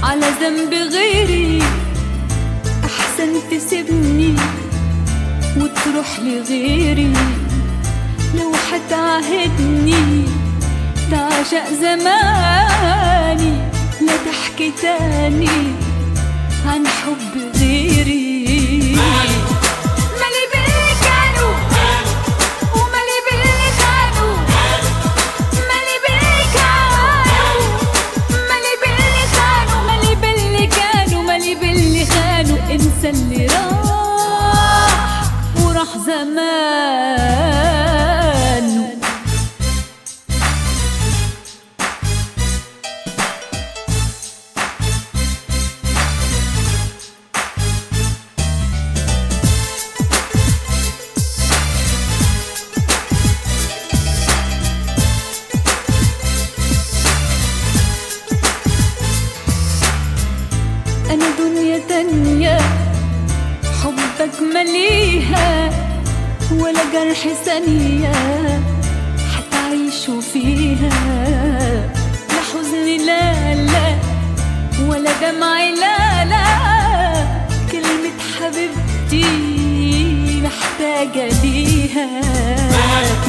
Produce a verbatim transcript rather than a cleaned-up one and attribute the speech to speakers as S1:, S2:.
S1: على ذنب غيري، أحسن تسيبني وتروح لغيري. لو حتعهدني تعشق زماني، لا تحكي تاني عن حب غيري. مالي باللي كانوا ومالي باللي خانوا، مالي باللي كانوا مالي باللي خانوا، مالي باللي كانوا مالي باللي خانوا. انسى اللي راح وراح زمان. أنا دنيا تانية حبك مليها، ولا جرح ثانية حتعيشوا فيها. لا حزن لا لا ولا دمع لا لا، كلمة حبيبتي محتاجة ليها.